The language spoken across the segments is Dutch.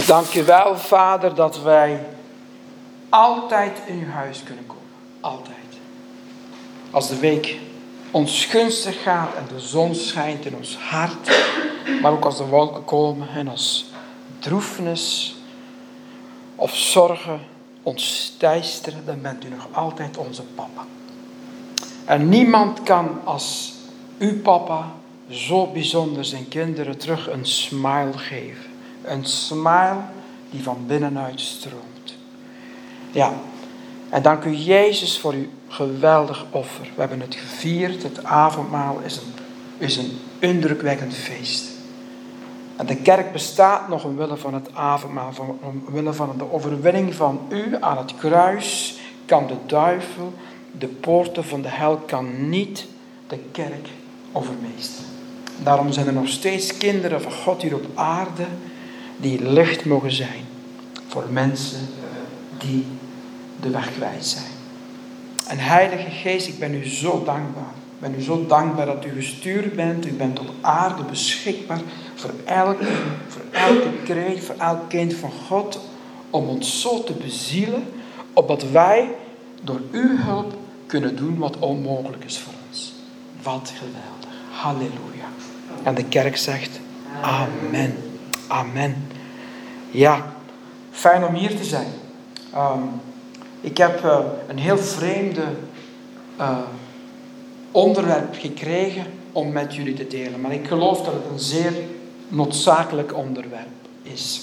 Dank u wel, Vader, dat wij altijd in uw huis kunnen komen. Altijd. Als de week ons gunstig gaat en de zon schijnt in ons hart, maar ook als de wolken komen en als droefenis of zorgen ons teisteren, dan bent u nog altijd onze papa. En niemand kan als uw papa zo bijzonder zijn kinderen terug een smile geven. Een smile die van binnenuit stroomt. Ja, en dank u Jezus voor uw geweldig offer. We hebben het gevierd. Het avondmaal is een indrukwekkend feest. En de kerk bestaat nog omwille van het avondmaal. Omwille van de overwinning van u aan het kruis kan de duivel, de poorten van de hel, kan niet de kerk overmeesteren. Daarom zijn er nog steeds kinderen van God hier op aarde die licht mogen zijn voor mensen die de weg kwijt zijn. En Heilige Geest, ik ben u zo dankbaar. Ik ben u zo dankbaar dat u gestuurd bent. U bent op aarde beschikbaar voor elke kreet, voor elk kind van God, om ons zo te bezielen, opdat wij door uw hulp kunnen doen wat onmogelijk is voor ons. Wat geweldig. Halleluja. En de kerk zegt amen. Amen. Ja, fijn om hier te zijn. Ik heb een heel vreemde onderwerp gekregen om met jullie te delen. Maar ik geloof dat het een zeer noodzakelijk onderwerp is.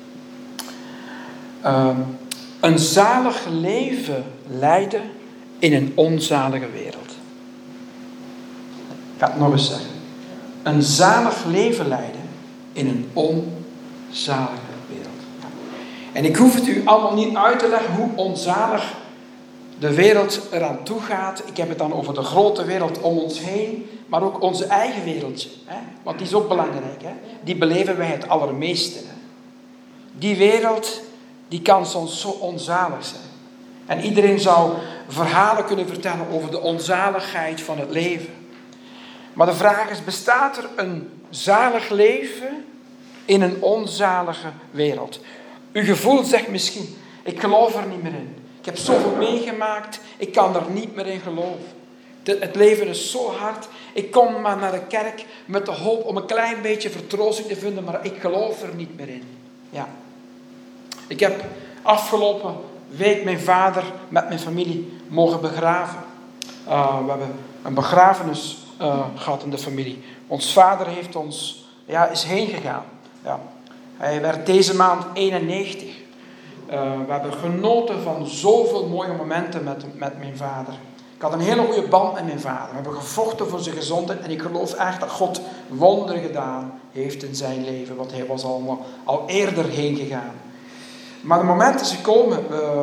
Een zalig leven leiden in een onzalige wereld. Ik ga het nog eens zeggen. Een zalig leven leiden in een onzalige wereld. En ik hoef het u allemaal niet uit te leggen hoe onzalig de wereld eraan toe gaat. Ik heb het dan over de grote wereld om ons heen, maar ook onze eigen wereldje. Hè? Want die is ook belangrijk. Hè? Die beleven wij het allermeeste. Hè? Die wereld, die kan soms zo onzalig zijn. En iedereen zou verhalen kunnen vertellen over de onzaligheid van het leven. Maar de vraag is, bestaat er een zalig leven in een onzalige wereld? Uw gevoel zegt misschien, ik geloof er niet meer in. Ik heb zoveel meegemaakt, ik kan er niet meer in geloven. Het leven is zo hard. Ik kom maar naar de kerk met de hoop om een klein beetje vertroosting te vinden, maar ik geloof er niet meer in. Ja. Ik heb afgelopen week mijn vader met mijn familie mogen begraven. We hebben een begrafenis gehad in de familie. Ons vader heeft is heen gegaan. Ja. Hij werd deze maand 91. We hebben genoten van zoveel mooie momenten met mijn vader. Ik had een hele goede band met mijn vader. We hebben gevochten voor zijn gezondheid. En ik geloof echt dat God wonderen gedaan heeft in zijn leven. Want hij was al eerder heen gegaan. Maar de moment is gekomen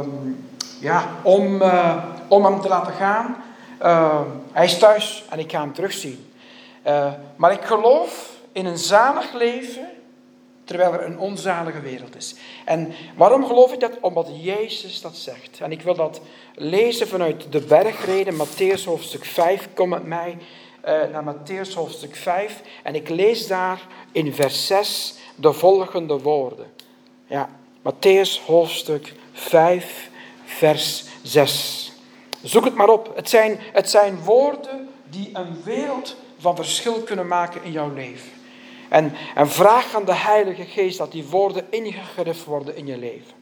om hem te laten gaan. Hij is thuis en ik ga hem terugzien. Maar ik geloof in een zalig leven, terwijl er een onzalige wereld is. En waarom geloof ik dat? Omdat Jezus dat zegt. En ik wil dat lezen vanuit de bergreden, Mattheüs hoofdstuk 5. Kom met mij naar Mattheüs hoofdstuk 5. En ik lees daar in vers 6 de volgende woorden. Ja, Mattheüs hoofdstuk 5, vers 6. Zoek het maar op. Het zijn woorden die een wereld van verschil kunnen maken in jouw leven. En vraag aan de Heilige Geest dat die woorden ingegrift worden in je leven.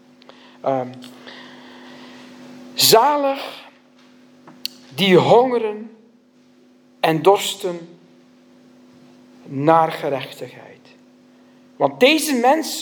Zalig die hongeren en dorsten naar gerechtigheid. Want deze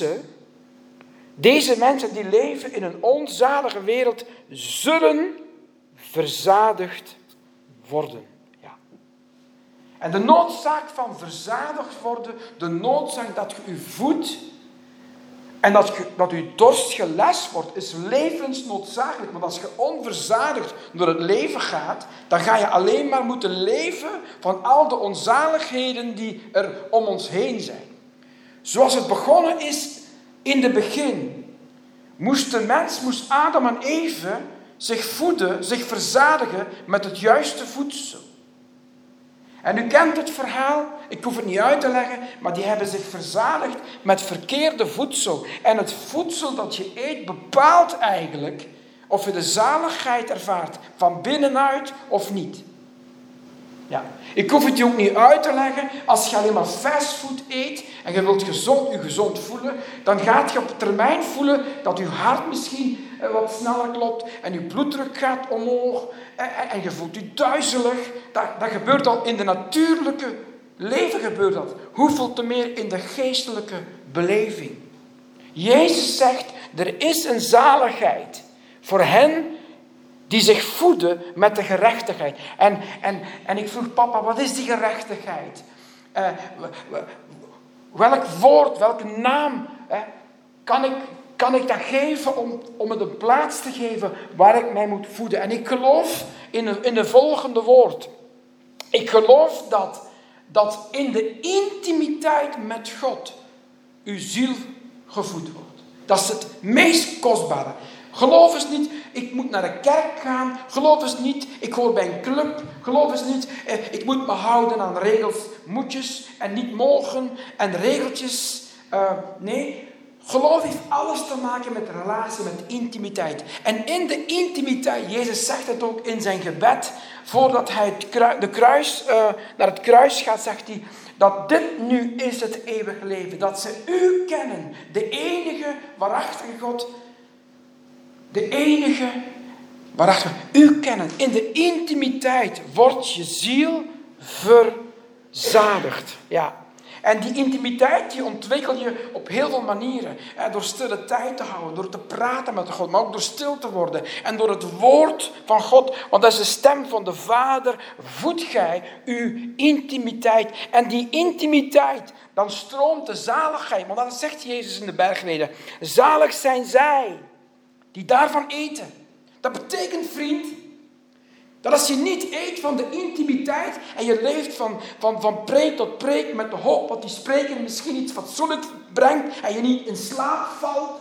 mensen die leven in een onzalige wereld zullen verzadigd worden. En de noodzaak van verzadigd worden, de noodzaak dat je u voedt en dat uw dorst gelest wordt, is levensnoodzakelijk. Want als je onverzadigd door het leven gaat, dan ga je alleen maar moeten leven van al de onzaligheden die er om ons heen zijn. Zoals het begonnen is in het begin, moest Adam en Eve zich voeden, zich verzadigen met het juiste voedsel. En u kent het verhaal, ik hoef het niet uit te leggen, maar die hebben zich verzadigd met verkeerde voedsel. En het voedsel dat je eet bepaalt eigenlijk of je de zaligheid ervaart van binnenuit of niet. Ja. Ik hoef het je ook niet uit te leggen. Als je alleen maar fastfood eet en je wilt je gezond voelen, dan gaat je op termijn voelen dat je hart misschien wat sneller klopt en je bloeddruk gaat omhoog en je voelt je duizelig. Dat gebeurt al in de natuurlijke leven gebeurt dat. Hoeveel te meer in de geestelijke beleving. Jezus zegt, er is een zaligheid voor hen die zich voeden met de gerechtigheid. En ik vroeg, papa, wat is die gerechtigheid? Welk woord, welke naam kan ik dat geven om het een plaats te geven waar ik mij moet voeden? En ik geloof in de volgende woord. Ik geloof dat in de intimiteit met God uw ziel gevoed wordt. Dat is het meest kostbare. Geloof eens niet, ik moet naar de kerk gaan. Geloof eens niet, ik hoor bij een club. Geloof eens niet, ik moet me houden aan regels, moetjes en niet mogen en regeltjes. Nee, geloof heeft alles te maken met relatie, met intimiteit. En in de intimiteit, Jezus zegt het ook in zijn gebed, voordat hij naar het kruis gaat, zegt hij, dat dit nu is het eeuwige leven. Dat ze u kennen, de enige waarachtige God. De enige waarachtige u kennen. In de intimiteit wordt je ziel verzadigd. Ja. En die intimiteit die ontwikkel je op heel veel manieren. Door stille tijd te houden, door te praten met God, maar ook door stil te worden. En door het woord van God, want dat is de stem van de Vader, voedt gij uw intimiteit. En die intimiteit, dan stroomt de zaligheid. Want dat zegt Jezus in de bergreden. Zalig zijn zij die daarvan eten. Dat betekent, vriend, dat als je niet eet van de intimiteit en je leeft van preek tot preek met de hoop dat die spreker misschien iets fatsoenlijks brengt en je niet in slaap valt,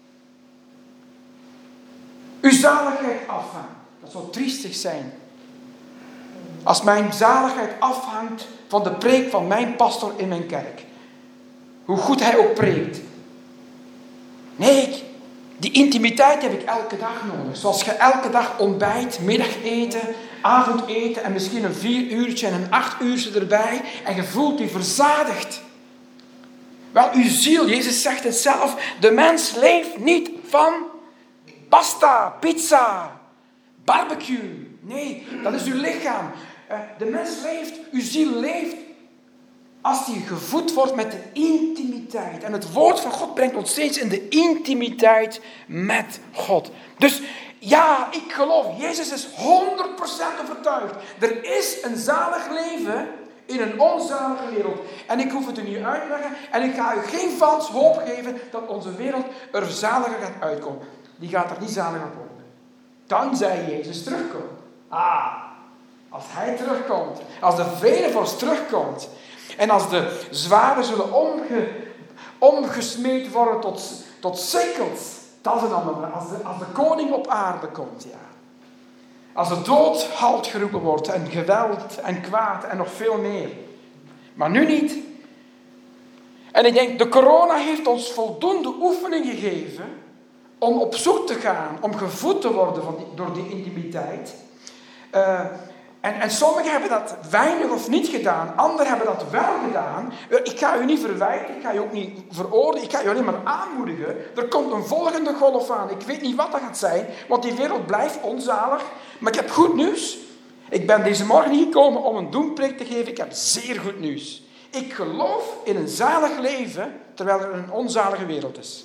uw zaligheid afhangt. Dat zou triestig zijn. Als mijn zaligheid afhangt van de preek van mijn pastor in mijn kerk. Hoe goed hij ook preekt. Nee, die intimiteit heb ik elke dag nodig. Zoals je elke dag ontbijt, middageten, avondeten en misschien een 4 uurtje en een 8 uurtje erbij. En je voelt je verzadigd. Wel, uw ziel, Jezus zegt het zelf, de mens leeft niet van pasta, pizza, barbecue. Nee, dat is uw lichaam. De mens leeft, uw ziel leeft als die gevoed wordt met de intimiteit. En het woord van God brengt ons steeds in de intimiteit met God. Dus ja, ik geloof, Jezus is 100% overtuigd. Er is een zalig leven in een onzalige wereld. En ik hoef het u niet uit te leggen. En ik ga u geen vals hoop geven dat onze wereld er zaliger gaat uitkomen. Die gaat er niet zaliger op worden. Tenzij Jezus terugkomt. Als hij terugkomt. Als de vredevorst terugkomt. En als de zwaarden zullen omgesmeed worden tot sikkels. Dat is een ander. Als de koning op aarde komt, ja. Als de dood halt geroepen wordt. En geweld en kwaad en nog veel meer. Maar nu niet. En ik denk, de corona heeft ons voldoende oefening gegeven om op zoek te gaan, om gevoed te worden door die intimiteit. En sommigen hebben dat weinig of niet gedaan. Anderen hebben dat wel gedaan. Ik ga u niet verwijten. Ik ga u ook niet veroordelen. Ik ga u alleen maar aanmoedigen. Er komt een volgende golf aan. Ik weet niet wat dat gaat zijn. Want die wereld blijft onzalig. Maar ik heb goed nieuws. Ik ben deze morgen niet gekomen om een doempreek te geven. Ik heb zeer goed nieuws. Ik geloof in een zalig leven. Terwijl er een onzalige wereld is.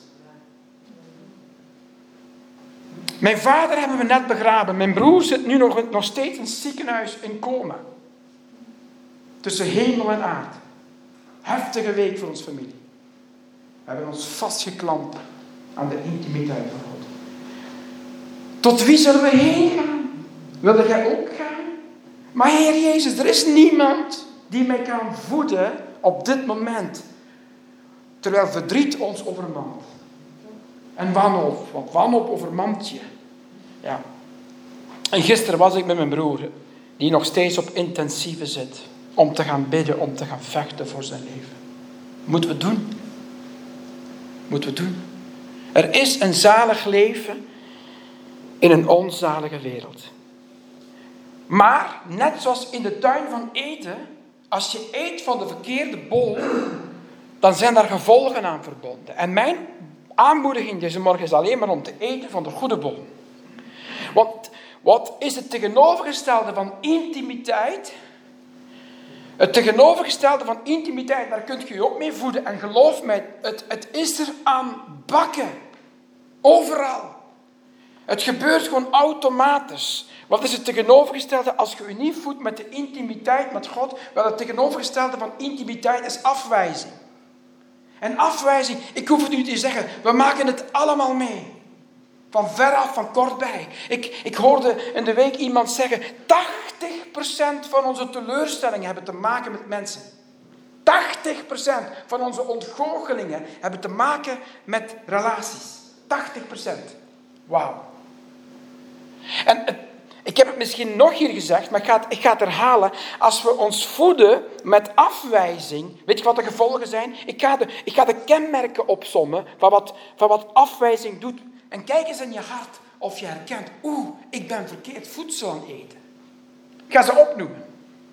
Mijn vader hebben we net begraven. Mijn broer zit nu nog steeds in het ziekenhuis in coma. Tussen hemel en aarde. Heftige week voor onze familie. We hebben ons vastgeklampt aan de intimiteit van God. Tot wie zullen we heen gaan? Wilde jij ook gaan? Maar Heer Jezus, er is niemand die mij kan voeden op dit moment. Terwijl verdriet ons overmand. En wanhoop, want wanhoop overmand je. Ja. En gisteren was ik met mijn broer, die nog steeds op intensieve zit. om te gaan bidden, om te gaan vechten voor zijn leven. Moeten we doen. Moeten we doen. Er is een zalig leven in een onzalige wereld. Maar, net zoals in de tuin van Eden, als je eet van de verkeerde boom, dan zijn daar gevolgen aan verbonden. En mijn aanmoediging deze morgen is alleen maar om te eten van de goede boom. Want wat is het tegenovergestelde van intimiteit? Het tegenovergestelde van intimiteit, daar kunt je je ook mee voeden. En geloof mij, het is er aan bakken. Overal. Het gebeurt gewoon automatisch. Wat is het tegenovergestelde als je je niet voedt met de intimiteit met God? Wel, het tegenovergestelde van intimiteit is afwijzing. En afwijzing, ik hoef het u te zeggen, we maken het allemaal mee. Van veraf, van kortbij. Ik hoorde in de week iemand zeggen, 80% van onze teleurstellingen hebben te maken met mensen. 80% van onze ontgoochelingen hebben te maken met relaties. 80%. Wauw. En ik heb het misschien nog hier gezegd, maar ik ga het herhalen. Als we ons voeden met afwijzing, weet je wat de gevolgen zijn? Ik ga de kenmerken opsommen van wat afwijzing doet. En kijk eens in je hart of je herkent, ik ben verkeerd voedsel aan het eten. Ik ga ze opnoemen.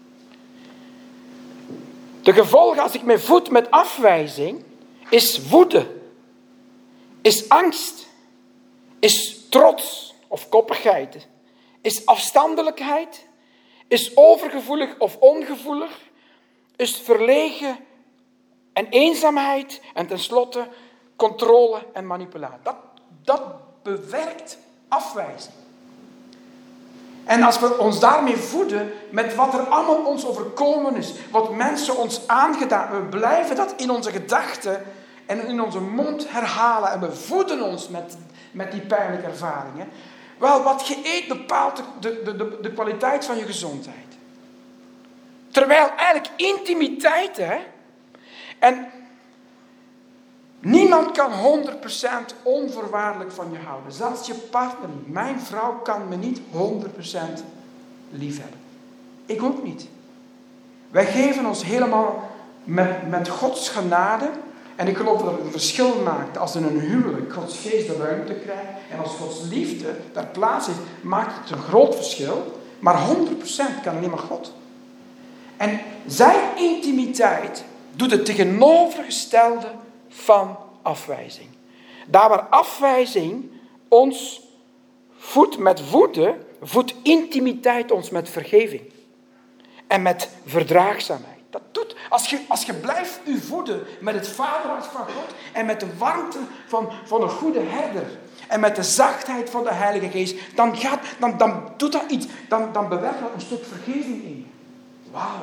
De gevolgen als ik me voed met afwijzing, is woede, is angst, is trots of koppigheid, is afstandelijkheid, is overgevoelig of ongevoelig, is verlegen en eenzaamheid en tenslotte controle en manipulatie. Dat bewerkt afwijzing. En als we ons daarmee voeden met wat er allemaal ons overkomen is, wat mensen ons aangedaan, we blijven dat in onze gedachten en in onze mond herhalen en we voeden ons met die pijnlijke ervaringen. Wel, wat je eet bepaalt de kwaliteit van je gezondheid. Terwijl eigenlijk intimiteit, en niemand kan 100% onvoorwaardelijk van je houden. Zelfs je partner niet. Mijn vrouw kan me niet 100% liefhebben. Ik ook niet. Wij geven ons helemaal met Gods genade. En ik geloof dat het een verschil maakt als in een huwelijk Gods geest de ruimte krijgt. En als Gods liefde daar plaats heeft, maakt het een groot verschil. Maar 100% kan alleen maar God. En zijn intimiteit doet het tegenovergestelde van afwijzing. Daar waar afwijzing ons voedt met woede, voedt intimiteit ons met vergeving. En met verdraagzaamheid. Dat doet, als je blijft u voeden met het vaderhart van God en met de warmte van een goede herder en met de zachtheid van de Heilige Geest, dan doet dat iets. Dan bewerkt dat een stuk vergeving in je. Wauw.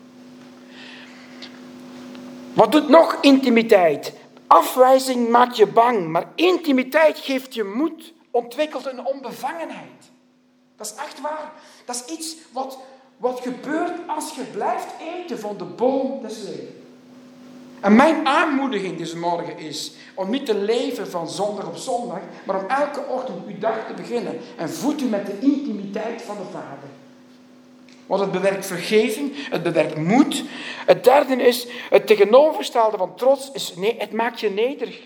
Wat doet nog intimiteit? Afwijzing maakt je bang, maar intimiteit geeft je moed, ontwikkelt een onbevangenheid. Dat is echt waar. Dat is iets wat gebeurt als je blijft eten van de boom des levens. En mijn aanmoediging deze morgen is om niet te leven van zondag op zondag, maar om elke ochtend uw dag te beginnen en voedt u met de intimiteit van de Vader. Want het bewerkt vergeving, het bewerkt moed. Het derde is, het tegenovergestelde van trots is, het maakt je nederig.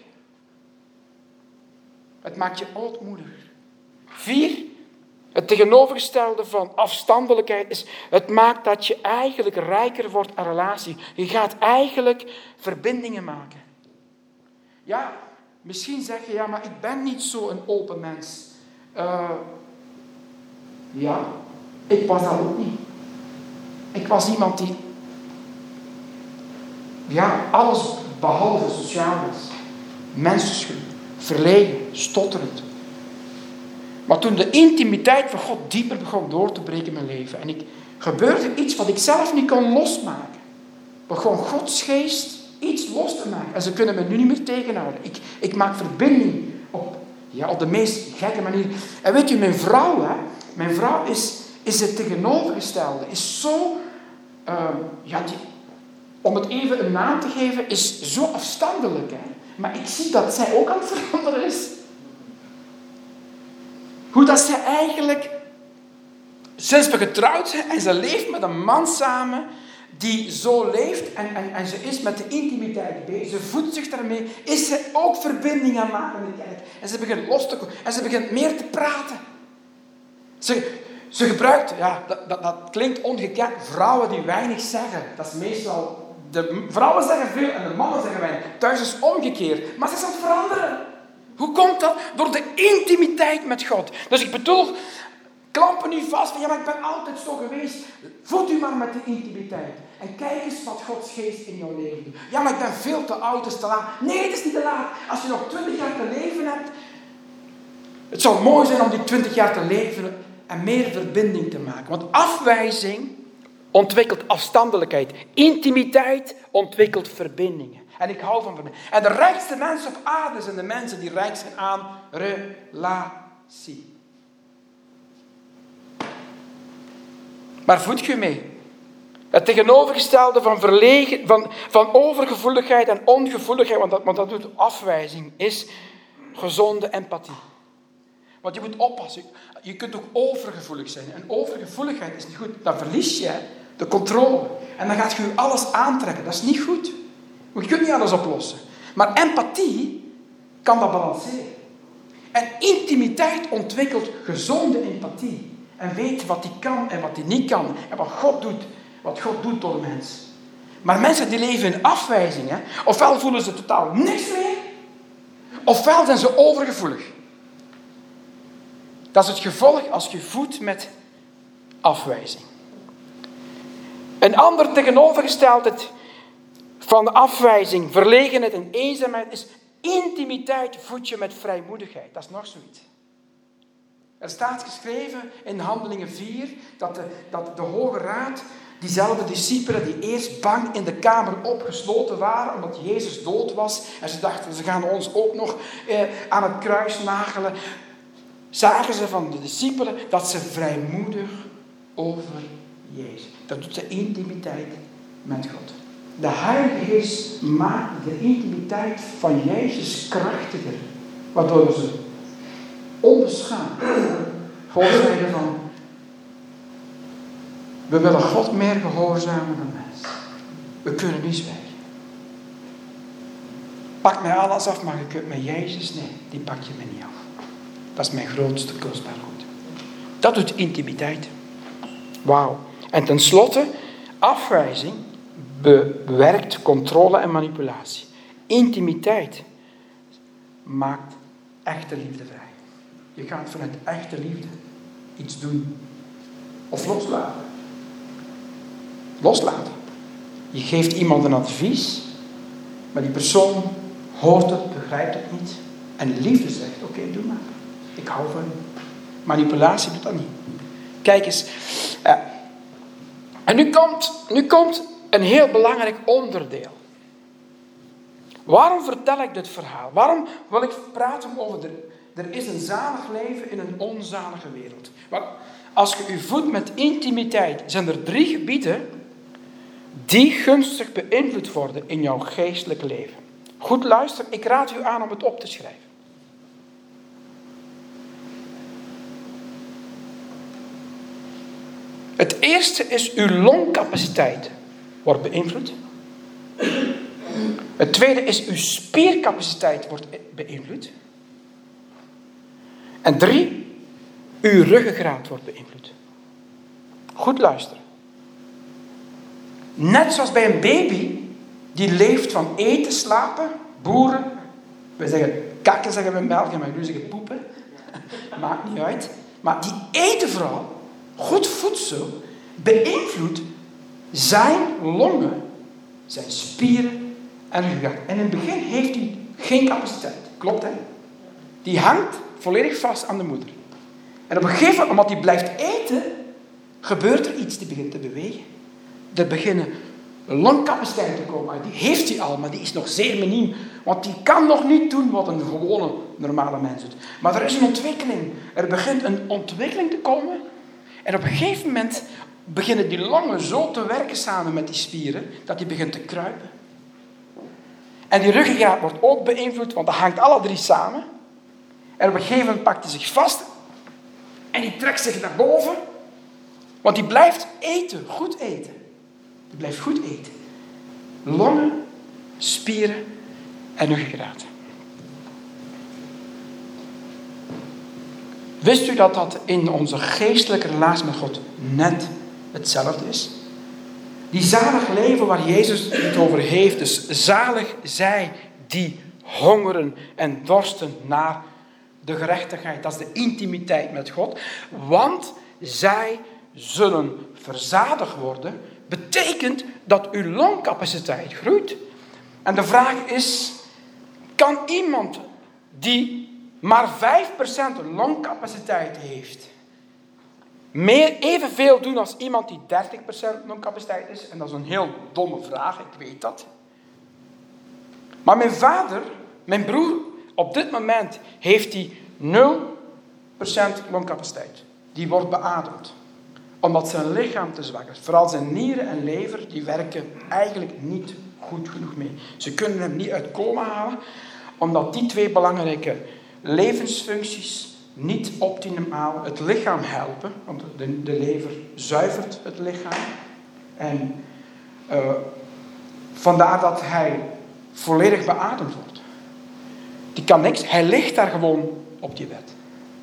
Het maakt je ootmoedig. 4, het tegenovergestelde van afstandelijkheid is, het maakt dat je eigenlijk rijker wordt aan relatie. Je gaat eigenlijk verbindingen maken. Ja, misschien zeg je, ja, maar ik ben niet zo een open mens. Ja, ik was dat ook niet. Ik was iemand die, alles behalve sociaal was. Mensenschuw, verlegen, stotterend. Maar toen de intimiteit van God dieper begon door te breken in mijn leven, en gebeurde iets wat ik zelf niet kon losmaken, begon Gods geest iets los te maken. En ze kunnen me nu niet meer tegenhouden. Ik maak verbinding op de meest gekke manier. En weet je, mijn vrouw is het tegenovergestelde. Is zo, om het even een naam te geven, is zo afstandelijk. Hè? Maar ik zie dat zij ook aan het veranderen is. Hoe dat zij eigenlijk, sinds we getrouwd zijn en ze leeft met een man samen, die zo leeft en ze is met de intimiteit bezig, ze voedt zich daarmee, is ze ook verbinding aan maken in de kerk. En ze begint los te komen en ze begint meer te praten. Ze gebruikt, dat klinkt ongekend, vrouwen die weinig zeggen. Dat is meestal, de vrouwen zeggen veel en de mannen zeggen weinig. Thuis is omgekeerd, maar ze is aan het veranderen. Hoe komt dat? Door de intimiteit met God. Dus ik bedoel, klampen nu vast van, ja, maar ik ben altijd zo geweest. Voed u maar met de intimiteit. En kijk eens wat Gods geest in jouw leven doet. Ja, maar ik ben veel te oud, het is te laat. Nee, het is niet te laat. Als je nog 20 jaar te leven hebt, het zou mooi zijn om die 20 jaar te leven en meer verbinding te maken. Want afwijzing ontwikkelt afstandelijkheid. Intimiteit ontwikkelt verbindingen. En ik hou van verbindingen. En de rijkste mensen op aarde zijn de mensen die rijk zijn aan relatie. Maar voed je mee? Het tegenovergestelde van overgevoeligheid en ongevoeligheid, want dat doet afwijzing, is gezonde empathie. Want je moet oppassen. Je kunt ook overgevoelig zijn. En overgevoeligheid is niet goed. Dan verlies je de controle. En dan gaat je alles aantrekken. Dat is niet goed. Je kunt niet alles oplossen. Maar empathie kan dat balanceren. En intimiteit ontwikkelt gezonde empathie. En weet wat hij kan en wat hij niet kan. En wat God doet. Wat God doet door mens. Maar mensen die leven in afwijzing. Ofwel voelen ze totaal niks meer. Ofwel zijn ze overgevoelig. Dat is het gevolg als je voedt met afwijzing. Een ander tegenovergestelde van afwijzing, verlegenheid en eenzaamheid is intimiteit voed je met vrijmoedigheid. Dat is nog zoiets. Er staat geschreven in Handelingen 4 dat de Hoge Raad, diezelfde discipelen die eerst bang in de kamer opgesloten waren omdat Jezus dood was en ze dachten ze gaan ons ook nog aan het kruis nagelen, zagen ze van de discipelen dat ze vrijmoedig over Jezus. Dat doet de intimiteit met God. De Heilige Geest maakt de intimiteit van Jezus krachtiger. Waardoor ze onbeschaamd God zeggen van, we willen God meer gehoorzamen dan mens. We kunnen niet zwijgen. Pak mij alles af, maar je kunt met Jezus, nee, die pak je me niet af. Dat is mijn grootste kostbaar goed. Dat doet intimiteit. Wauw. En tenslotte, afwijzing bewerkt controle en manipulatie. Intimiteit maakt echte liefde vrij. Je gaat vanuit echte liefde iets doen. Of loslaten. Loslaten. Je geeft iemand een advies, maar die persoon hoort het, begrijpt het niet. En liefde zegt, oké, doe maar. Ik hou van je. Manipulatie doet dat niet. Kijk eens. En nu komt een heel belangrijk onderdeel. Waarom vertel ik dit verhaal? Waarom wil ik praten over er is een zalig leven in een onzalige wereld? Want als je je voedt met intimiteit, zijn er 3 gebieden die gunstig beïnvloed worden in jouw geestelijk leven. Goed luister, ik raad u aan om het op te schrijven. Het eerste is uw longcapaciteit wordt beïnvloed. Het tweede is uw spiercapaciteit wordt beïnvloed. En 3, uw ruggengraat wordt beïnvloed. Goed luisteren. Net zoals bij een baby, die leeft van eten, slapen, boeren. Wij zeggen kakken, zeggen we in België, maar jullie zeggen poepen. Maakt niet uit. Maar die eten vooral, goed voedsel, beïnvloedt zijn longen, zijn spieren en ruggengraat. En in het begin heeft hij geen capaciteit. Klopt, hè? Die hangt volledig vast aan de moeder. En op een gegeven moment, omdat hij blijft eten, gebeurt er iets. Die begint te bewegen. Er beginnen longcapaciteiten te komen uit. Die heeft hij al, maar die is nog zeer miniem. Want die kan nog niet doen wat een gewone, normale mens doet. Maar er is een ontwikkeling. Er begint een ontwikkeling te komen. En op een gegeven moment beginnen die longen zo te werken samen met die spieren, dat die begint te kruipen. En die ruggengraat wordt ook beïnvloed, want dat hangt alle 3 samen. En op een gegeven moment pakt hij zich vast en die trekt zich naar boven, want die blijft eten, goed eten. Je blijft goed eten. Longen, spieren en ruggengraat. Wist u dat dat in onze geestelijke relatie met God net hetzelfde is? Die zalig leven waar Jezus het over heeft. Dus zalig zij die hongeren en dorsten naar de gerechtigheid. Dat is de intimiteit met God. Want zij zullen verzadigd worden. Betekent dat uw longcapaciteit groeit. En de vraag is, kan iemand die maar 5% longcapaciteit heeft, evenveel doen als iemand die 30% longcapaciteit is? En dat is een heel domme vraag, ik weet dat. Maar mijn vader, mijn broer, op dit moment heeft hij 0% longcapaciteit. Die wordt beademd. Omdat zijn lichaam te zwak is. Vooral zijn nieren en lever, die werken eigenlijk niet goed genoeg mee. Ze kunnen hem niet uit coma halen, omdat die twee belangrijke levensfuncties niet optimaal het lichaam helpen. Want de lever zuivert het lichaam. En vandaar dat hij volledig beademd wordt. Die kan niks. Hij ligt daar gewoon op die bed.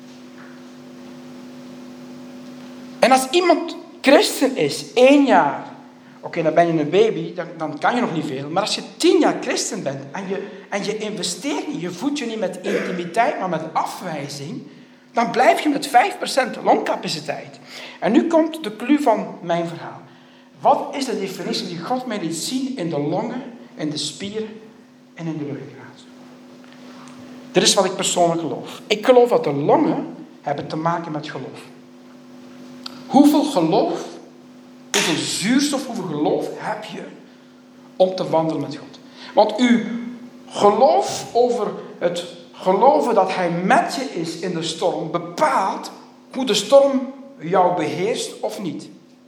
En als iemand christen is, 1 jaar, oké, dan ben je een baby, dan kan je nog niet veel. Maar als je 10 jaar christen bent en je investeert niet, je voedt je niet met intimiteit, maar met afwijzing, dan blijf je met 5% longcapaciteit. En nu komt de clue van mijn verhaal. Wat is de definitie die God mij liet zien in de longen, in de spieren en in de ruggengraat? Dit is wat ik persoonlijk geloof. Ik geloof dat de longen hebben te maken met geloof. Hoeveel geloof, hoeveel zuurstof, hoeveel geloof heb je om te wandelen met God? Want uw geloof over het geloven dat hij met je is in de storm bepaalt hoe de storm jou beheerst of niet.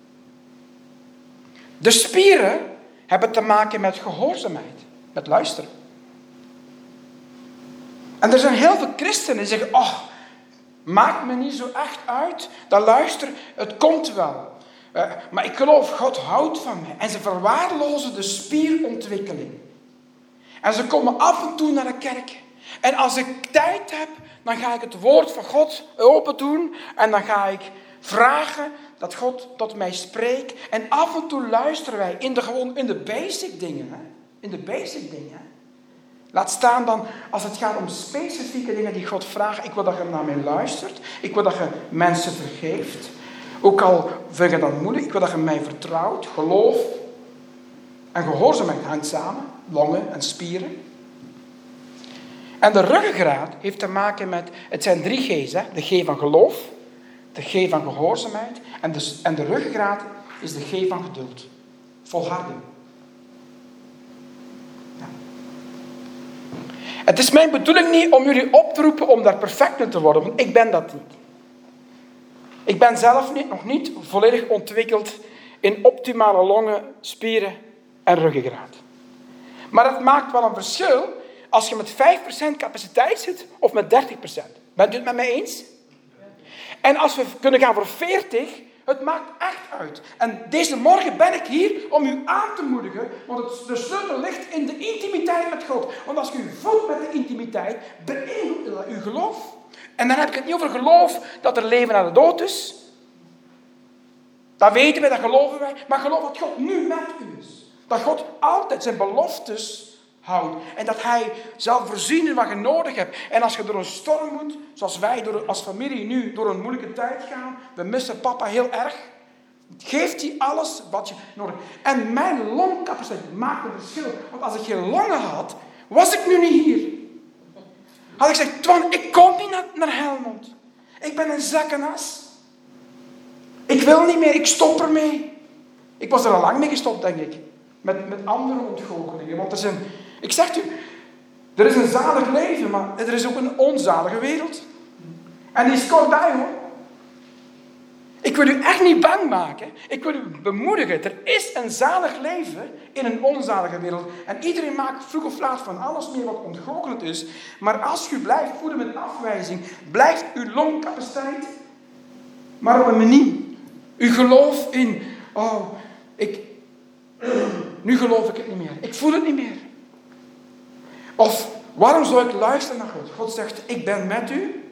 De spieren hebben te maken met gehoorzaamheid, met luisteren. En er zijn heel veel christenen die zeggen, maakt me niet zo echt uit, dat luister, het komt wel. Maar ik geloof, God houdt van mij. En ze verwaarlozen de spierontwikkeling. En ze komen af en toe naar de kerk. En als ik tijd heb, dan ga ik het woord van God open doen. En dan ga ik vragen dat God tot mij spreekt. En af en toe luisteren wij in de basic dingen. Hè? In de basic dingen. Laat staan dan, als het gaat om specifieke dingen die God vraagt. Ik wil dat je naar mij luistert. Ik wil dat je mensen vergeeft. Ook al vind je dat moeilijk. Ik wil dat je mij vertrouwt. Geloof en gehoorzaamheid hangt samen. Longen en spieren. En de ruggengraat heeft te maken met, het zijn 3 G's. Hè? De G van geloof. De G van gehoorzaamheid. En de ruggengraat is de G van geduld. Volharding. Het is mijn bedoeling niet om jullie op te roepen om daar perfect in te worden, want ik ben dat niet. Ik ben zelf nog niet volledig ontwikkeld in optimale longen, spieren en ruggengraat. Maar het maakt wel een verschil als je met 5% capaciteit zit of met 30%. Bent u het met mij eens? En als we kunnen gaan voor 40%, het maakt echt uit. En deze morgen ben ik hier om u aan te moedigen, want de sleutel ligt in de intimiteit met God. Want als je u voedt met de intimiteit, beïnvloedt dat uw geloof. En dan heb ik het niet over geloof dat er leven na de dood is. Dat weten wij, dat geloven wij. Maar geloof dat God nu met u is. Dat God altijd zijn beloftes houdt. En dat hij zal voorzien in wat je nodig hebt. En als je door een storm moet, zoals wij als familie nu door een moeilijke tijd gaan. We missen papa heel erg. Geeft hij alles wat je nodig hebt. En mijn longcapaciteit maakt een verschil. Want als ik geen longen had, was ik nu niet hier. Had ik gezegd, Twan, ik kom niet naar Helmond. Ik ben een zak en as. Ik wil niet meer, ik stop ermee. Ik was er al lang mee gestopt, denk ik. Met andere ontgoochelingen. Want ik zeg u, er is een zalig leven, maar er is ook een onzalige wereld. En die is kort bij, hoor. Ik wil u echt niet bang maken. Ik wil u bemoedigen. Er is een zalig leven in een onzalige wereld. En iedereen maakt vroeg of laat van alles meer wat ontgoochelend is. Maar als u blijft voeden met afwijzing, blijft uw longcapaciteit maar op een manier. U geloof in, nu geloof ik het niet meer. Ik voel het niet meer. Of, waarom zou ik luisteren naar God? God zegt, ik ben met u.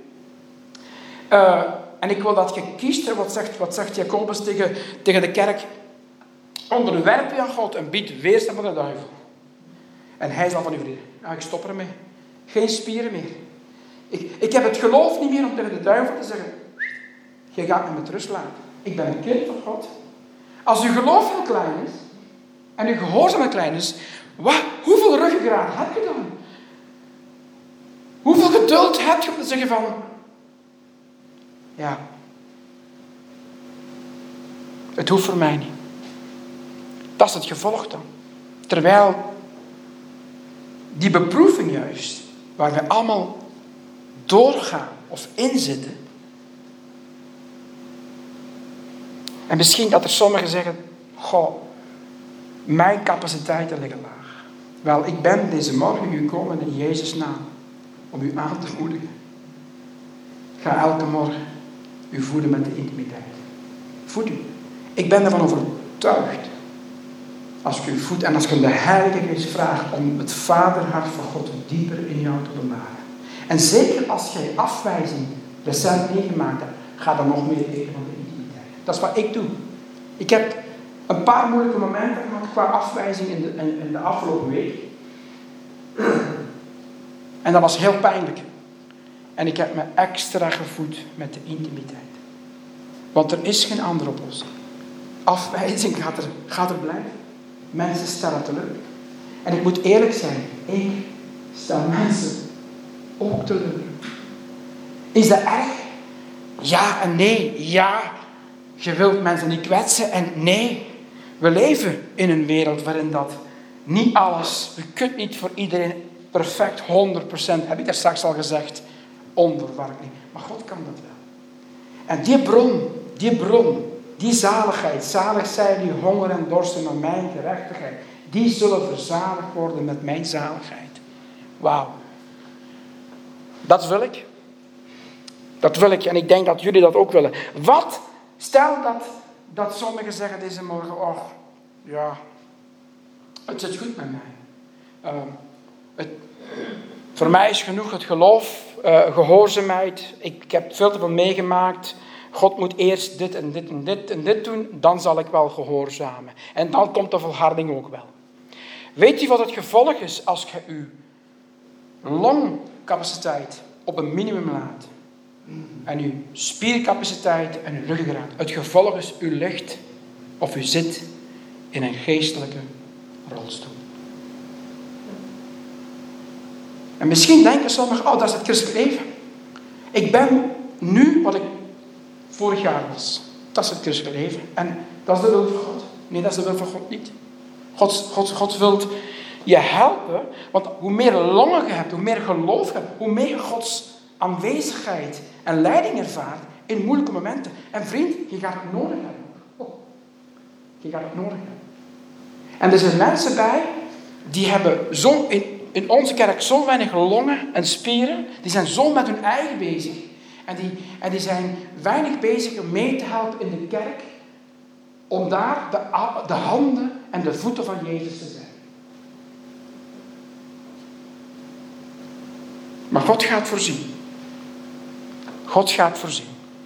En ik wil dat je kiest. Wat zegt Jacobus tegen de kerk? Onderwerp je aan God en bied weerstand van de duivel. En hij zal van u vreden. Ja, ik stop ermee. Geen spieren meer. Ik heb het geloof niet meer om tegen de duivel te zeggen, je gaat me met rust laten. Ik ben een kind van God. Als uw geloof heel klein is, en uw gehoorzaamheid klein is, hoeveel ruggengraat heb je dan? Hoeveel geduld heb je om te zeggen van, ja, het hoeft voor mij niet. Dat is het gevolg dan. Terwijl die beproeving juist, waar we allemaal doorgaan of inzitten. En misschien dat er sommigen zeggen, goh, mijn capaciteiten liggen laag. Wel, ik ben deze morgen gekomen in Jezus' naam om u aan te moedigen. Ga elke morgen u voeden met de intimiteit. Voed u. Ik ben ervan overtuigd. Als ik u voed en als ik de Heilige Geest vraag om het vaderhart van God dieper in jou te bewaren. En zeker als jij afwijzing recent meegemaakt hebt, ga dan nog meer eten van de intimiteit. Dat is wat ik doe. Ik heb een paar moeilijke momenten gehad qua afwijzing in de afgelopen week. En dat was heel pijnlijk. En ik heb me extra gevoed met de intimiteit. Want er is geen andere oplossing. Afwijzing gaat er blijven. Mensen stellen teleur. En ik moet eerlijk zijn, ik stel mensen ook teleur. Is dat erg? Ja en nee. Ja, je wilt mensen niet kwetsen en nee. We leven in een wereld waarin dat niet alles, je kunt niet voor iedereen perfect 100%, heb ik daar straks al gezegd, onvoorwaardelijk. Maar God kan dat wel. En die bron, die zaligheid, zalig zijn die honger en dorsten naar mijn gerechtigheid, die zullen verzadigd worden met mijn zaligheid. Wauw. Dat wil ik. Dat wil ik en ik denk dat jullie dat ook willen. Stel dat sommigen zeggen deze morgen, oh, ja, het zit goed met mij. Voor mij is genoeg het geloof, gehoorzaamheid. Ik heb veel te veel meegemaakt. God moet eerst dit en dit en dit en dit doen, dan zal ik wel gehoorzamen. En dan komt de volharding ook wel. Weet je wat het gevolg is als je je longcapaciteit op een minimum laat? En uw spiercapaciteit en uw ruggengraat. Het gevolg is, u ligt of u zit in een geestelijke rolstoel. En misschien denken sommigen, oh, dat is het christelijk leven. Ik ben nu wat ik vorig jaar was. Dat is het christelijk leven. En dat is de wil van God. Nee, dat is de wil van God niet. God wil je helpen, want hoe meer longen je hebt, hoe meer geloof je hebt, hoe meer je Gods aanwezigheid en leiding ervaart in moeilijke momenten. En vriend, je gaat het nodig hebben. Oh, je gaat het nodig hebben. En er zijn mensen bij, die hebben zo in onze kerk zo weinig longen en spieren, die zijn zo met hun eigen bezig. En die zijn weinig bezig om mee te helpen in de kerk, om daar de handen en de voeten van Jezus te zijn. Maar God gaat voorzien. God gaat voorzien.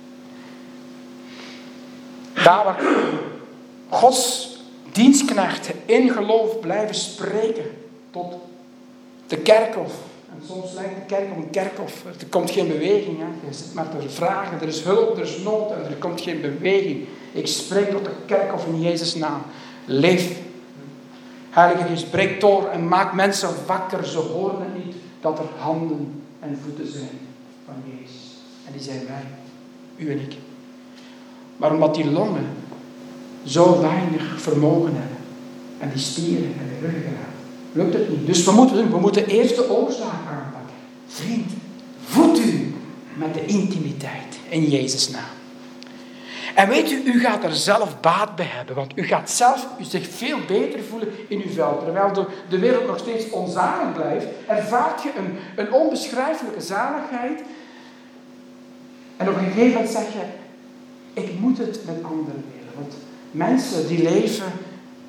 Daar waar Gods dienstknechten in geloof blijven spreken tot de kerkhof. En soms lijkt de kerk op een kerkhof. Er komt geen beweging. Hè. Je zit maar te vragen. Er is hulp, er is nood en er komt geen beweging. Ik spreek tot de kerkhof in Jezus' naam. Leef. Heilige Geest, breek door en maak mensen wakker. Ze horen het niet dat er handen en voeten zijn van Jezus. En die zijn wij. U en ik. Maar omdat die longen zo weinig vermogen hebben. En die spieren en de ruggengraat. Lukt het niet. Dus we moeten eerst de oorzaak aanpakken. Vriend, voed u met de intimiteit in Jezus' naam. En weet u gaat er zelf baat bij hebben. Want u gaat zelf zich veel beter voelen in uw vel. Terwijl de wereld nog steeds onzalig blijft, ervaart je een onbeschrijfelijke zaligheid. En op een gegeven moment zeg je, ik moet het met anderen delen. Want mensen die leven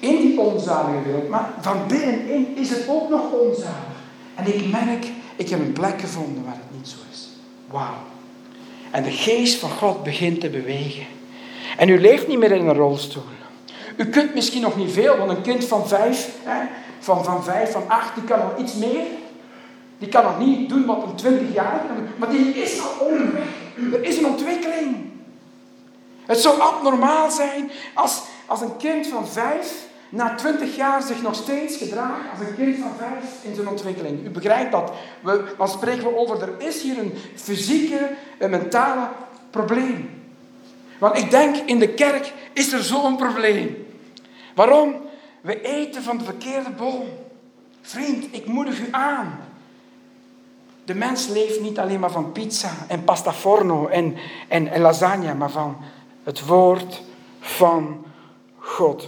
in die onzalige wereld, maar van binnenin is het ook nog onzalig. En ik merk, ik heb een plek gevonden waar het niet zo is. Wauw. En de geest van God begint te bewegen. En u leeft niet meer in een rolstoel. U kunt misschien nog niet veel, want een kind van 5, van 8, die kan nog iets meer. Die kan nog niet doen wat een 20-jarige kan doen, maar die is al onderweg. Er is een ontwikkeling. Het zou abnormaal zijn als een kind van 5 na 20 jaar zich nog steeds gedraagt als een kind van 5 in zijn ontwikkeling. U begrijpt dat. Dan spreken we over, er is hier een fysieke, een mentale probleem. Want ik denk, in de kerk is er zo'n probleem. Waarom? We eten van de verkeerde boom. Vriend, ik moedig u aan. De mens leeft niet alleen maar van pizza en pasta forno en lasagne, maar van het woord van God.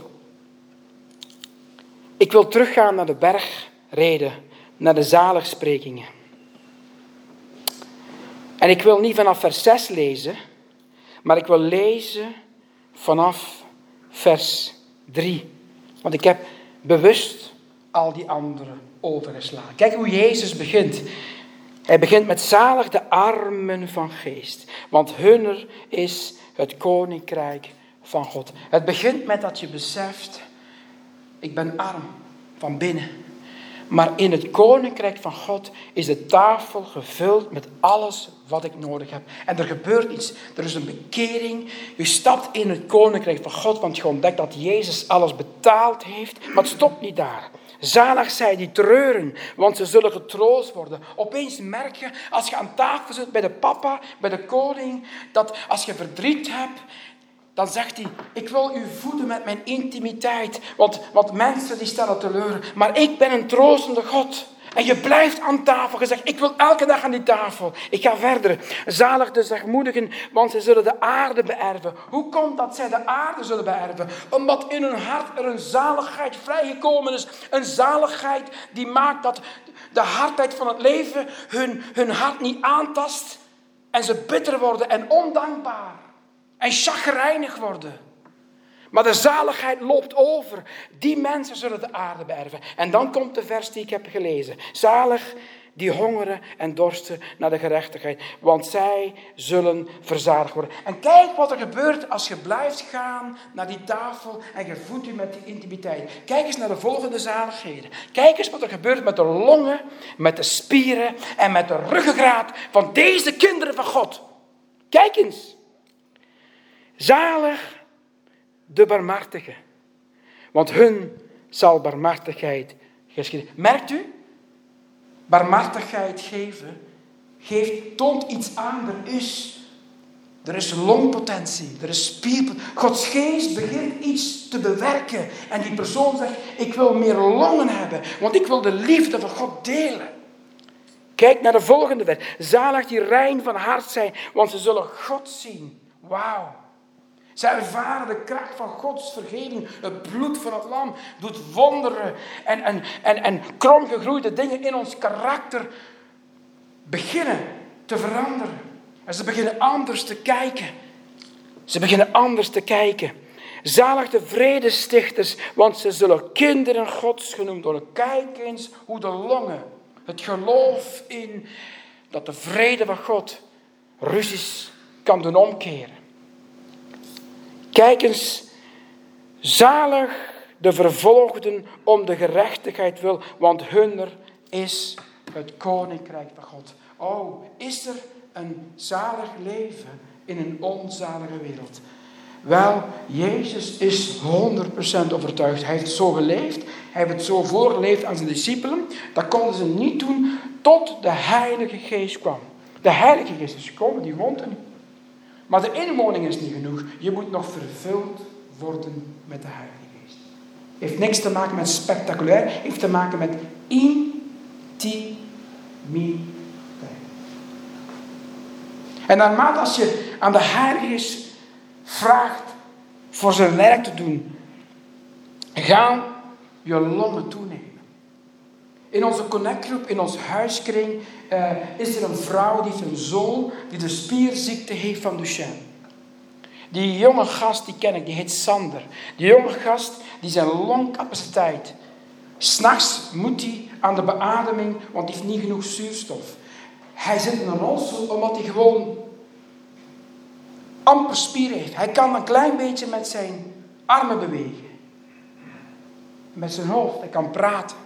Ik wil teruggaan naar de bergreden, naar de zaligsprekingen. En ik wil niet vanaf vers 6 lezen, maar ik wil lezen vanaf vers 3. Want ik heb bewust al die anderen overgeslagen. Kijk hoe Jezus begint. Hij begint met zalig de armen van geest, want hunner is het koninkrijk van God. Het begint met dat je beseft, ik ben arm van binnen. Maar in het koninkrijk van God is de tafel gevuld met alles wat ik nodig heb. En er gebeurt iets. Er is een bekering. Je stapt in het koninkrijk van God, want je ontdekt dat Jezus alles betaald heeft. Maar het stopt niet daar. Zalig zij die treuren, want ze zullen getroost worden. Opeens merk je, als je aan tafel zit bij de papa, bij de koning, dat als je verdriet hebt, dan zegt hij, ik wil u voeden met mijn intimiteit. Want mensen die stellen teleur. Maar ik ben een troostende God. En je blijft aan tafel. Je zegt, ik wil elke dag aan die tafel. Ik ga verder. Zalig de zachtmoedigen, want ze zullen de aarde beërven. Hoe komt dat zij de aarde zullen beërven? Omdat in hun hart er een zaligheid vrijgekomen is. Een zaligheid die maakt dat de hardheid van het leven hun hart niet aantast. En ze bitter worden en ondankbaar. En chagrijnig worden. Maar de zaligheid loopt over. Die mensen zullen de aarde beërven. En dan komt de vers die ik heb gelezen. Zalig die hongeren en dorsten naar de gerechtigheid. Want zij zullen verzadigd worden. En kijk wat er gebeurt als je blijft gaan naar die tafel en je voedt je met die intimiteit. Kijk eens naar de volgende zaligheden. Kijk eens wat er gebeurt met de longen, met de spieren en met de ruggengraat van deze kinderen van God. Kijk eens. Zalig de barmhartigen, want hun zal barmhartigheid geschieden. Merkt u? Barmhartigheid toont iets aan. Er is longpotentie, er is spierpotentie. Gods geest begint iets te bewerken. En die persoon zegt, ik wil meer longen hebben, want ik wil de liefde van God delen. Kijk naar de volgende vers. Zalig die rein van hart zijn, want ze zullen God zien. Wauw. Zij ervaren de kracht van Gods vergeving. Het bloed van het lam doet wonderen. En kromgegroeide dingen in ons karakter beginnen te veranderen. En ze beginnen anders te kijken. Zalig de vredestichters, want ze zullen kinderen Gods genoemd worden. Kijk eens hoe de longen, het geloof in dat de vrede van God ruzies kan doen omkeren. Kijk eens, zalig de vervolgden om de gerechtigheid wil, want hunner is het koninkrijk van God. Oh, is er een zalig leven in een onzalige wereld? Wel, Jezus is 100% overtuigd. Hij heeft zo geleefd, hij heeft het zo voorgeleefd aan zijn discipelen. Dat konden ze niet doen tot de Heilige Geest kwam. De Heilige Geest is gekomen, die woont in. Maar de inwoning is niet genoeg. Je moet nog vervuld worden met de Heilige Geest. Heeft niks te maken met spectaculair. Heeft te maken met intimiteit. En naarmate als je aan de Heilige Geest vraagt voor zijn werk te doen, gaan je longen toenemen. In onze connectgroep, in ons huiskring, is er een vrouw die heeft een zoon die de spierziekte heeft van Duchenne. Die jonge gast, die ken ik, die heet Sander. Die jonge gast, die zijn longcapaciteit. 's Nachts moet hij aan de beademing, want hij heeft niet genoeg zuurstof. Hij zit in een rolstoel omdat hij gewoon amper spieren heeft. Hij kan een klein beetje met zijn armen bewegen. Met zijn hoofd, hij kan praten.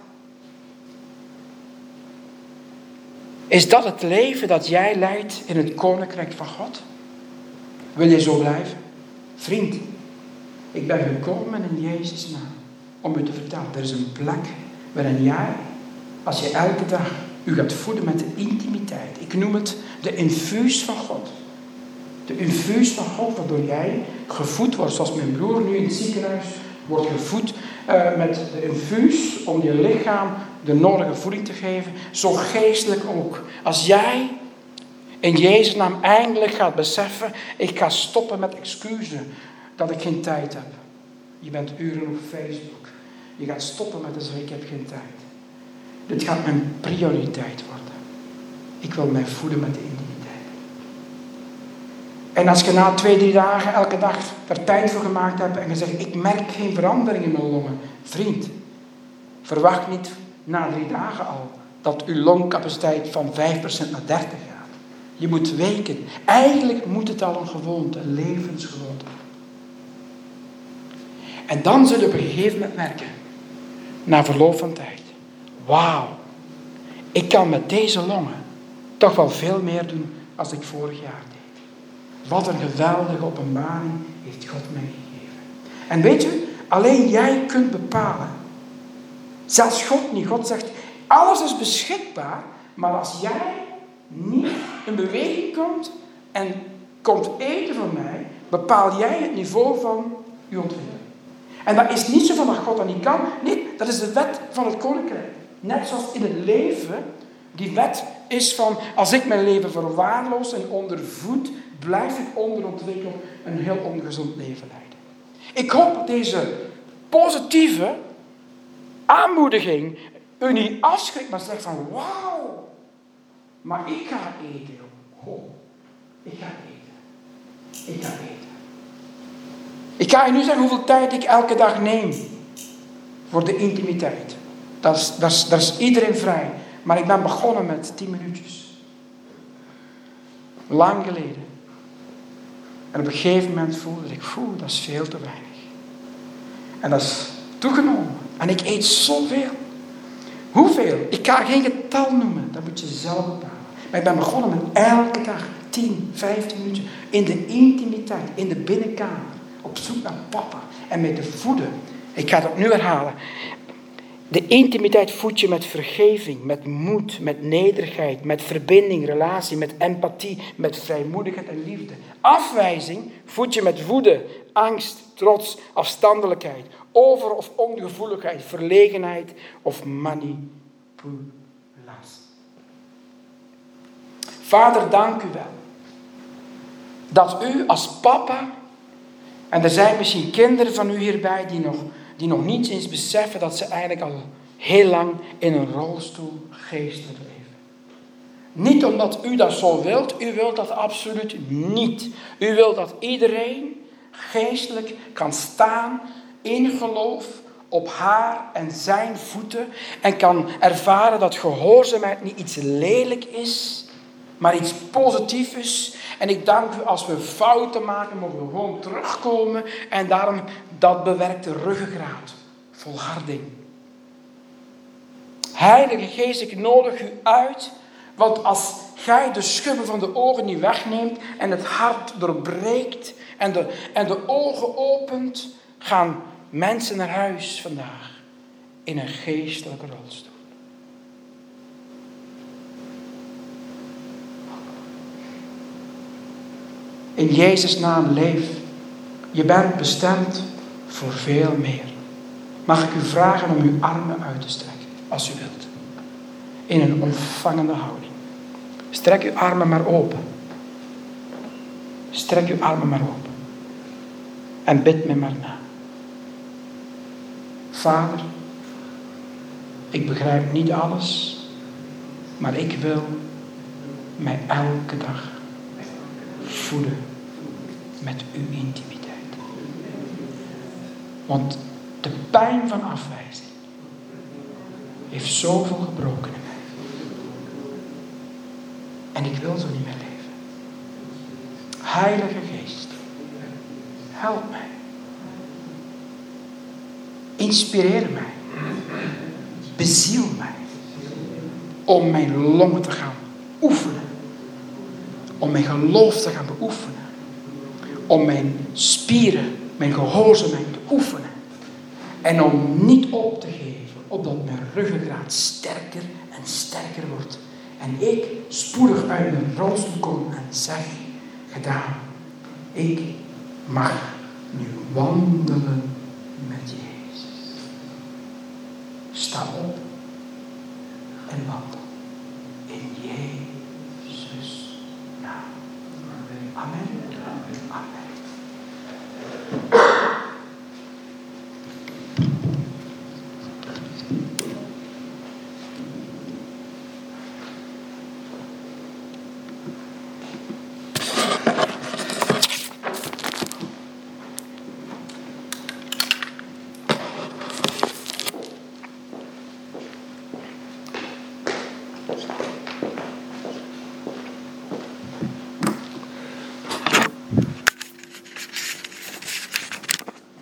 Is dat het leven dat jij leidt in het koninkrijk van God? Wil je zo blijven? Vriend, ik ben gekomen in Jezus' naam om u te vertellen. Er is een plek waarin jij, als je elke dag u gaat voeden met de intimiteit. Ik noem het de infuus van God. De infuus van God, waardoor jij gevoed wordt, zoals mijn broer nu in het ziekenhuis wordt gevoed met de infuus om je lichaam de nodige voeding te geven. Zo geestelijk ook. Als jij in Jezus' naam eindelijk gaat beseffen, ik ga stoppen met excuses dat ik geen tijd heb. Je bent uren op Facebook. Je gaat stoppen met te zeggen, ik heb geen tijd. Dit gaat mijn prioriteit worden. Ik wil mij voeden met de intimiteit. En als je na 2-3 dagen elke dag er tijd voor gemaakt hebt en je zegt, ik merk geen verandering in mijn longen. Vriend, verwacht niet na 3 dagen al dat uw longcapaciteit van 5% naar 30 gaat. Je moet weken. Eigenlijk moet het al een gewoonte, een levensgewoonte. En dan zul je op een gegeven moment merken, na verloop van tijd, wauw, ik kan met deze longen toch wel veel meer doen als ik vorig jaar deed. Wat een geweldige openbaring heeft God mij gegeven. En weet je, alleen jij kunt bepalen. Zelfs God niet. God zegt, alles is beschikbaar, maar als jij niet in beweging komt en komt eten van mij, bepaal jij het niveau van je ontwikkeling. En dat is niet zo van dat God dat niet kan. Nee, dat is de wet van het koninkrijk. Net zoals in het leven, die wet is van, als ik mijn leven verwaarloos en ondervoed, blijf ik onderontwikkeld een heel ongezond leven leiden. Ik hoop dat deze positieve aanmoediging u niet afschrikt, maar zegt van, wauw, maar ik ga eten. Oh, ik ga eten. Ik ga eten. Ik ga je nu zeggen hoeveel tijd ik elke dag neem voor de intimiteit. Daar is iedereen vrij. Maar ik ben begonnen met 10 minuutjes. Lang geleden. En op een gegeven moment voelde ik, dat is veel te weinig. En dat is toegenomen. En ik eet zoveel. Hoeveel? Ik ga geen getal noemen. Dat moet je zelf bepalen. Maar ik ben begonnen met elke dag 10, 15 minuten in de intimiteit, in de binnenkamer. Op zoek naar papa. En met de voeden. Ik ga het opnieuw herhalen. De intimiteit voed je met vergeving, met moed, met nederigheid, met verbinding, relatie, met empathie, met vrijmoedigheid en liefde. Afwijzing voed je met woede, angst, trots, afstandelijkheid, over- of ongevoeligheid, verlegenheid of manipulatie. Vader, dank u wel. Dat u als papa, en er zijn misschien kinderen van u hierbij die nog niet eens beseffen dat ze eigenlijk al heel lang in een rolstoel geestelijk leven. Niet omdat u dat zo wilt, u wilt dat absoluut niet. U wilt dat iedereen geestelijk kan staan in geloof op haar en zijn voeten en kan ervaren dat gehoorzaamheid niet iets lelijk is, maar iets positiefs is. En ik dank u, als we fouten maken, mogen we gewoon terugkomen. En daarom dat bewerkte ruggengraat. Volharding. Heilige Geest, ik nodig u uit. Want als gij de schubben van de ogen niet wegneemt en het hart doorbreekt en de ogen opent, gaan mensen naar huis vandaag in een geestelijke rolstoel. In Jezus' naam leef. Je bent bestemd voor veel meer. Mag ik u vragen om uw armen uit te strekken, als u wilt. In een ontvangende houding. Strek uw armen maar open. Strek uw armen maar open. En bid me maar na. Vader, ik begrijp niet alles, maar ik wil mij elke dag voeden met uw intimiteit. Want de pijn van afwijzing heeft zoveel gebroken in mij. En ik wil zo niet meer leven. Heilige Geest, help mij. Inspireer mij. Beziel mij. Om mijn longen te gaan oefenen. Om mijn geloof te gaan beoefenen. Om mijn spieren, mijn gehoorzaamheid te oefenen. En om niet op te geven, opdat mijn ruggengraat sterker en sterker wordt. En ik spoedig uit mijn rolstoel kom en zeg, gedaan. Ik mag nu wandelen met Jezus. Sta op en wandel. In Jezus' naam. Amen. Amen.